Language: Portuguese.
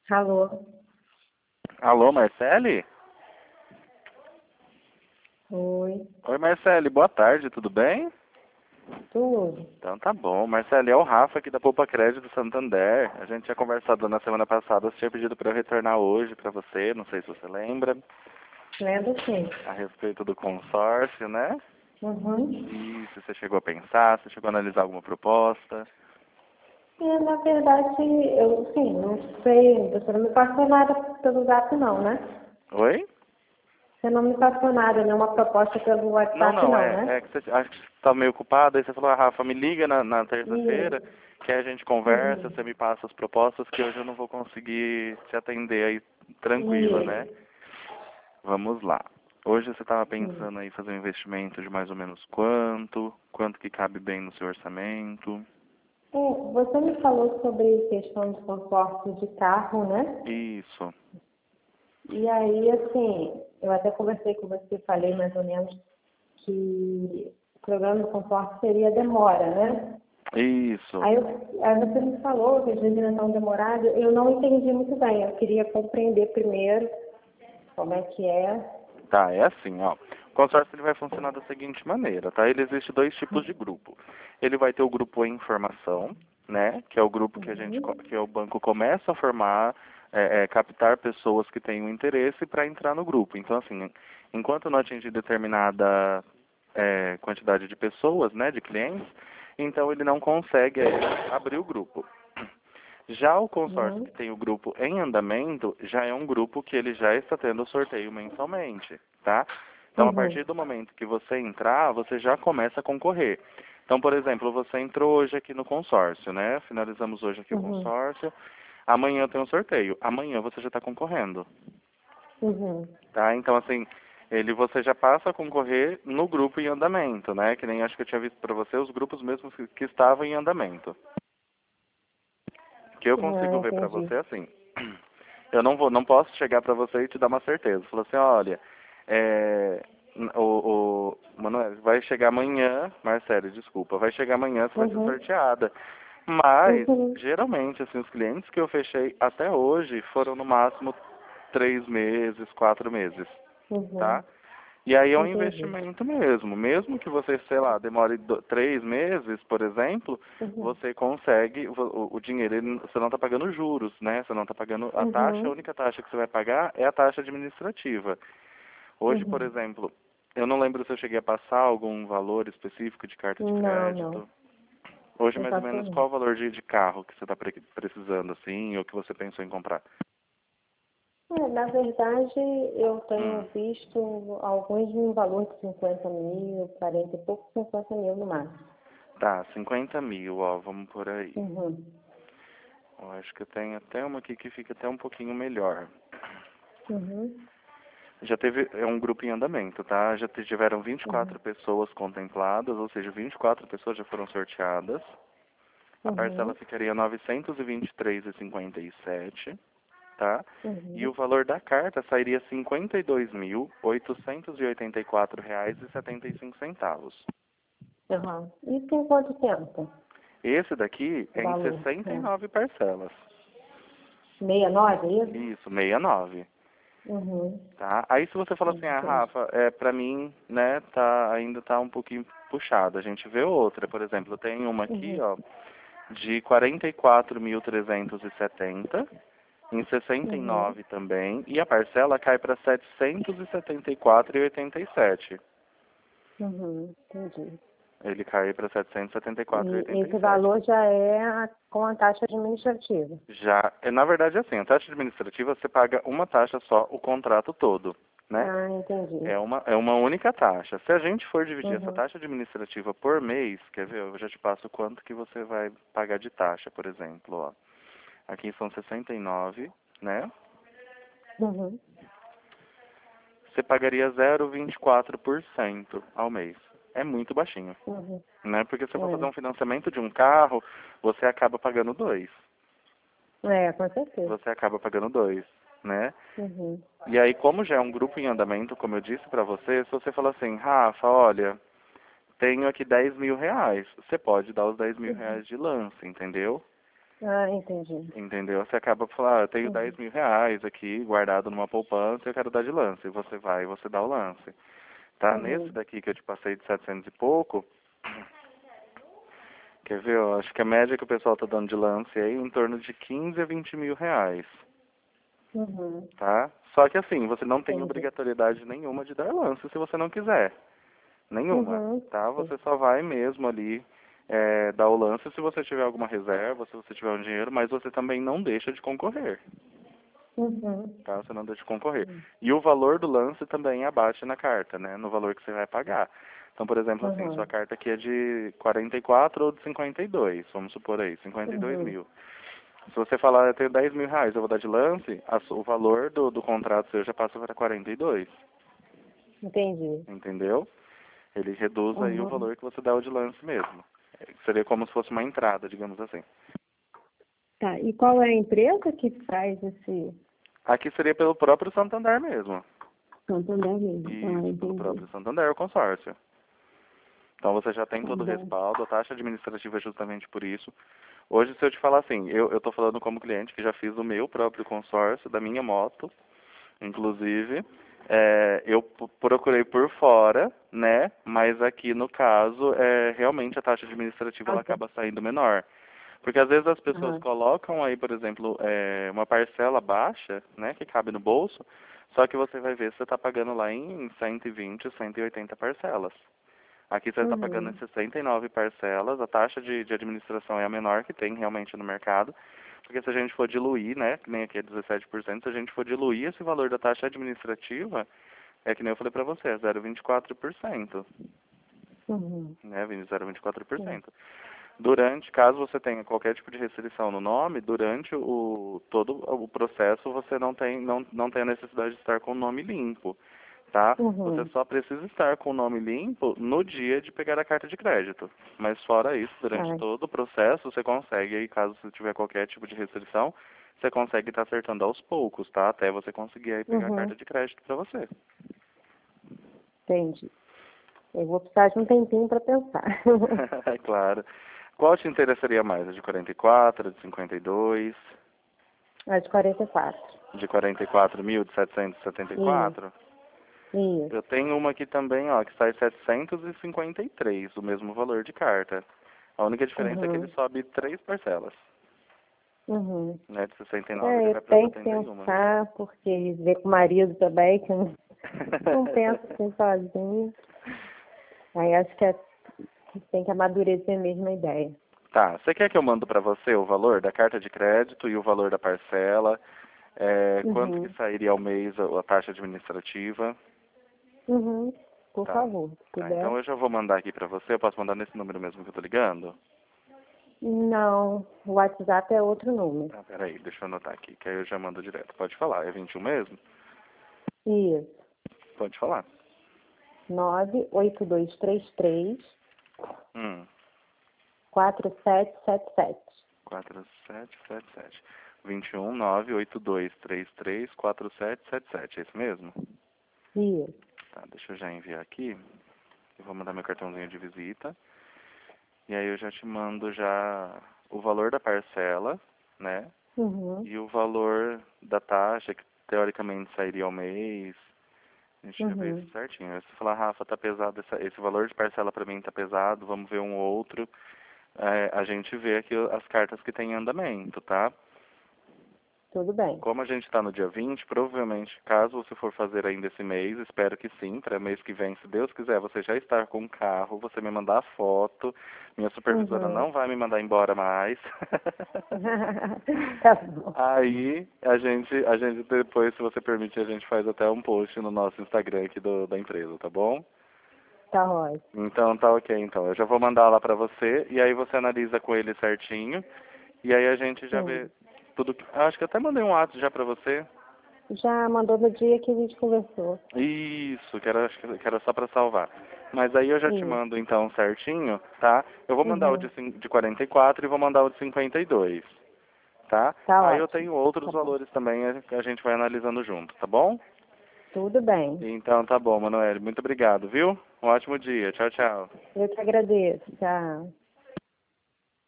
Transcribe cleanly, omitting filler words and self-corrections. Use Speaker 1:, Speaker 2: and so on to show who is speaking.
Speaker 1: Alô?
Speaker 2: Alô, Marcele?
Speaker 1: Oi,
Speaker 2: Oi, Marcele, boa tarde, tudo bem?
Speaker 1: tudo?
Speaker 2: Então tá bom. Marcele, é o Rafa aqui da Poupa Crédito Santander. A gente tinha conversado na semana passada, você tinha pedido para eu retornar hoje para você, não sei se você lembra,
Speaker 1: Lembro sim.
Speaker 2: a respeito do consórcio, né?
Speaker 1: Uhum.
Speaker 2: E se você chegou a pensar, se chegou a analisar alguma proposta.
Speaker 1: Na verdade, eu sim, não sei, você não me passou nada pelo WhatsApp não, né?
Speaker 2: Oi?
Speaker 1: Você não me passou nada, nenhuma proposta pelo
Speaker 2: Não,
Speaker 1: WhatsApp
Speaker 2: não,
Speaker 1: não,
Speaker 2: é
Speaker 1: né?
Speaker 2: que você acho que você tá meio ocupado, aí você falou, Rafa, me liga na terça-feira,
Speaker 1: Isso.
Speaker 2: que aí a gente conversa, você me passa as propostas, que hoje eu não vou conseguir te atender aí tranquila, né?
Speaker 1: Isso.
Speaker 2: Vamos lá. Hoje você estava
Speaker 1: Hum.
Speaker 2: pensando aí em fazer um investimento de mais ou menos quanto? Quanto que cabe bem no seu orçamento?
Speaker 1: Você me falou sobre questão de conforto de carro, né?
Speaker 2: Isso.
Speaker 1: E aí, assim, eu até conversei com você, falei mais ou menos que o programa de conforto seria demora, né?
Speaker 2: Isso.
Speaker 1: Aí você me falou que às vezes não é tão demorado. Eu não entendi muito bem. Eu queria compreender primeiro como é que é.
Speaker 2: Tá, é assim, ó. O consórcio ele vai funcionar da seguinte maneira, tá? Ele existe dois tipos de grupo. Ele vai ter o grupo em formação, né? Que é o grupo que
Speaker 1: Uhum,
Speaker 2: que o banco começa a formar, captar pessoas que tenham interesse para entrar no grupo. Então, assim, enquanto não atingir determinada quantidade de pessoas, né, de clientes, então ele não consegue abrir o grupo. Já o consórcio
Speaker 1: uhum,
Speaker 2: que tem o grupo em andamento, já é um grupo que ele já está tendo sorteio mensalmente, tá? Então, a
Speaker 1: uhum,
Speaker 2: partir do momento que você entrar, você já começa a concorrer. Então, por exemplo, você entrou hoje aqui no consórcio, né? Finalizamos hoje aqui o
Speaker 1: uhum,
Speaker 2: consórcio. Amanhã tem um sorteio. Amanhã você já está concorrendo,
Speaker 1: uhum.
Speaker 2: tá? Então, assim, você já passa a concorrer no grupo em andamento, né? Que nem acho que eu tinha visto para você os grupos mesmos que estavam em andamento. Que eu
Speaker 1: Ah,
Speaker 2: consigo ver para
Speaker 1: entendi.
Speaker 2: você assim. Eu não posso chegar para você e te dar uma certeza. Falar assim, olha, é, o Manoel vai chegar amanhã, Marcelo, desculpa, vai chegar amanhã, você vai ser
Speaker 1: Uhum,
Speaker 2: sorteada. Mas,
Speaker 1: uhum,
Speaker 2: geralmente, assim, os clientes que eu fechei até hoje foram no máximo 3 meses, 4 meses,
Speaker 1: uhum.
Speaker 2: tá? E aí é um
Speaker 1: Entendi.
Speaker 2: investimento mesmo. Mesmo que você, sei lá, demore 3 meses, por exemplo,
Speaker 1: Uhum,
Speaker 2: você consegue o dinheiro, você não está pagando juros, né? Você não está pagando a taxa, a
Speaker 1: uhum,
Speaker 2: única taxa que você vai pagar é a taxa administrativa. Hoje, por
Speaker 1: uhum.
Speaker 2: exemplo, eu não lembro se eu cheguei a passar algum valor específico de carta de
Speaker 1: Não, não.
Speaker 2: crédito. Hoje,
Speaker 1: Não
Speaker 2: mais ou
Speaker 1: passou
Speaker 2: menos,
Speaker 1: não.
Speaker 2: qual o valor de carro que você está precisando, assim, ou que você pensou em comprar?
Speaker 1: Na verdade, eu tenho
Speaker 2: Hum,
Speaker 1: visto alguns em valor de 50 mil, 40 e pouco, 50 mil no máximo.
Speaker 2: tá, 50 mil, ó, vamos por aí.
Speaker 1: Uhum,
Speaker 2: Eu acho que eu tenho até uma aqui que fica até um pouquinho melhor.
Speaker 1: uhum,
Speaker 2: Já teve, é um grupo em andamento, tá? Já tiveram
Speaker 1: uhum,
Speaker 2: 24 pessoas contempladas, ou seja, 24 pessoas já foram sorteadas. A parcela
Speaker 1: uhum,
Speaker 2: ficaria 923,57, tá? E o
Speaker 1: uhum,
Speaker 2: valor da carta sairia 52.884,75.
Speaker 1: uhum. Isso em quanto tempo?
Speaker 2: Esse daqui
Speaker 1: O
Speaker 2: é em
Speaker 1: valor?
Speaker 2: 69 parcelas.
Speaker 1: 69, é isso?
Speaker 2: Isso, 69.
Speaker 1: Uhum,
Speaker 2: Tá? Aí se você fala assim, ah,
Speaker 1: entendi.
Speaker 2: Rafa, pra mim, né, ainda tá um pouquinho puxado. A gente vê outra, por exemplo, eu tenho uma aqui,
Speaker 1: Uhum,
Speaker 2: ó, de 44.370, em sessenta e
Speaker 1: uhum,
Speaker 2: nove também, e a parcela cai para 774,87.
Speaker 1: entendi.
Speaker 2: Ele cai para
Speaker 1: E esse
Speaker 2: 774,87.
Speaker 1: valor já é com a taxa administrativa.
Speaker 2: Já, na verdade, assim, a taxa administrativa você paga uma taxa só, o contrato todo, né?
Speaker 1: Ah, entendi.
Speaker 2: É uma única taxa. Se a gente for dividir essa
Speaker 1: Uhum,
Speaker 2: taxa administrativa por mês, quer ver? Eu já te passo quanto que você vai pagar de taxa, por exemplo, ó. Aqui são 69, né?
Speaker 1: uhum,
Speaker 2: Você pagaria 0,24% ao mês. É muito baixinho,
Speaker 1: uhum.
Speaker 2: né? Porque se eu for fazer
Speaker 1: É,
Speaker 2: um financiamento de um carro, você acaba pagando dois.
Speaker 1: com certeza.
Speaker 2: Você acaba pagando dois, né?
Speaker 1: Uhum,
Speaker 2: E aí, como já é um grupo em andamento, como eu disse pra você, se você falar assim, Rafa, olha, tenho aqui 10 mil reais. Você pode dar os 10 mil
Speaker 1: uhum,
Speaker 2: reais de lance, entendeu?
Speaker 1: Ah, entendi.
Speaker 2: Entendeu? Você acaba falando, eu tenho 10 mil reais aqui guardado numa poupança e eu quero dar de lance. E você vai e você dá o lance. Tá? Nesse daqui que eu te passei de 700 e pouco, quer ver? Eu acho que a média que o pessoal tá dando de lance aí é em torno de 15 a 20 mil reais. Tá? Só que assim, você não tem
Speaker 1: Entendi.
Speaker 2: obrigatoriedade nenhuma de dar lance se você não quiser. Nenhuma, tá? Você só vai mesmo ali dar o lance se você tiver alguma reserva, se você tiver um dinheiro, mas você também não deixa de concorrer, tá? Você não deixa de concorrer. E o valor do lance também abate na carta, né? No valor que você vai pagar. Então, por exemplo, assim, sua carta aqui é de 44 ou de 52, vamos supor aí, 52 mil. Se você falar, eu tenho 10 mil reais, eu vou dar de lance, o valor do contrato seu já passa para 42.
Speaker 1: Entendi.
Speaker 2: Entendeu? Ele reduz aí o valor que você dá o de lance mesmo. Seria como se fosse uma entrada, digamos assim.
Speaker 1: Tá, e qual é a empresa que faz esse
Speaker 2: Aqui seria pelo próprio Santander mesmo.
Speaker 1: Santander mesmo? Ah,
Speaker 2: Isso, pelo
Speaker 1: entendi.
Speaker 2: próprio Santander, o consórcio. Então você já tem
Speaker 1: Tá
Speaker 2: todo o
Speaker 1: bom.
Speaker 2: respaldo, a taxa administrativa é justamente por isso. Hoje, se eu te falar assim, eu estou falando como cliente que já fiz o meu próprio consórcio, da minha moto, inclusive, eu procurei por fora, né? Mas aqui no caso, realmente a taxa administrativa ela acaba saindo menor. Porque às vezes as pessoas colocam aí, por exemplo, uma parcela baixa, né, que cabe no bolso, só que você vai ver se você está pagando lá em 120, 180 parcelas. Aqui você está pagando em 69 parcelas, a taxa de administração é a menor que tem realmente no mercado, porque se a gente for diluir, né, que nem aqui é 17%, se a gente for diluir esse valor da taxa administrativa, é que nem eu falei para você, é 0,24%, né, 0,24%. Durante, caso você tenha qualquer tipo de restrição no nome, durante todo o processo você não tem a necessidade de estar com o nome limpo, tá? Você só precisa estar com o nome limpo no dia de pegar a carta de crédito. Mas fora isso, durante todo o processo você consegue, aí caso você tiver qualquer tipo de restrição, você consegue estar acertando aos poucos, tá? Até você conseguir aí pegar a carta de crédito para você.
Speaker 1: Entendi. Eu vou precisar de um tempinho para pensar.
Speaker 2: É claro. Qual te interessaria mais? A de 44, a de 52?
Speaker 1: A de 44.
Speaker 2: De 44.774?
Speaker 1: Isso.
Speaker 2: Eu tenho uma aqui também, ó, que sai 753, o mesmo valor de carta. A única diferença é que ele sobe 3 parcelas. Né, de 69 ele
Speaker 1: Eu
Speaker 2: vai para
Speaker 1: tenho que
Speaker 2: 71.
Speaker 1: pensar, porque ver com o marido também, que eu não penso assim sozinho. Aí acho que tem que amadurecer mesmo a ideia.
Speaker 2: Tá, você quer que eu mando para você o valor da carta de crédito e o valor da parcela? Quanto que sairia ao mês a taxa administrativa?
Speaker 1: Por
Speaker 2: Tá.
Speaker 1: favor, se
Speaker 2: Tá,
Speaker 1: puder.
Speaker 2: então eu já vou mandar aqui pra você. Eu posso mandar nesse número mesmo que eu tô ligando?
Speaker 1: Não, o WhatsApp é outro número.
Speaker 2: Tá, peraí, deixa eu anotar aqui, que aí eu já mando direto. Pode falar, é 21 mesmo?
Speaker 1: Isso.
Speaker 2: Pode falar.
Speaker 1: 98233
Speaker 2: Hum,
Speaker 1: 4777.
Speaker 2: 4777. 21 98233 4777, é isso mesmo?
Speaker 1: Isso.
Speaker 2: Tá, deixa eu já enviar aqui. Eu vou mandar meu cartãozinho de visita. E aí eu já te mando já o valor da parcela, né? E o valor da taxa, que teoricamente sairia ao mês. Deixa eu ver isso certinho. Se você falar, Rafa, tá pesado, esse valor de parcela pra mim tá pesado, vamos ver um outro. A gente vê aqui as cartas que tem em andamento, tá?
Speaker 1: Tudo bem.
Speaker 2: Como a gente está no dia 20, provavelmente, caso você for fazer ainda esse mês, espero que sim, para mês que vem, se Deus quiser, você já estar com o carro, você me mandar a foto, minha supervisora não vai me mandar embora mais.
Speaker 1: Tá bom.
Speaker 2: Aí, a gente depois, se você permitir, a gente faz até um post no nosso Instagram aqui da empresa, tá bom?
Speaker 1: Tá ótimo.
Speaker 2: Então, tá ok, então. Eu já vou mandar lá pra você, e aí você analisa com ele certinho, e aí a gente já vê tudo. Acho que eu até mandei um ato já pra você.
Speaker 1: Já mandou no dia que a gente conversou.
Speaker 2: Isso, acho que era só pra salvar. Mas aí eu já te mando então certinho, tá? Eu vou mandar o de 44 e vou mandar o de 52, tá?
Speaker 1: Tá
Speaker 2: Aí eu
Speaker 1: ótimo.
Speaker 2: tenho outros valores também que a gente vai analisando junto, tá bom?
Speaker 1: Tudo bem.
Speaker 2: Então tá bom, Manoel. Muito obrigado, viu? Um ótimo dia. Tchau, tchau.
Speaker 1: Eu te agradeço. Tchau.